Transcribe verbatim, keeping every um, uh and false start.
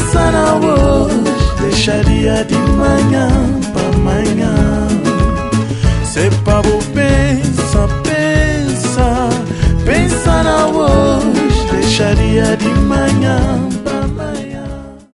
pensar hoje, deixaria de manhã para manhã. Se para o bem,